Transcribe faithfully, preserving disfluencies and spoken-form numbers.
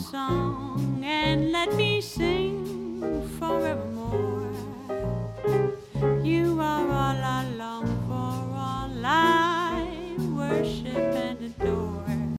song and let me sing forevermore. You are all I long for, all I worship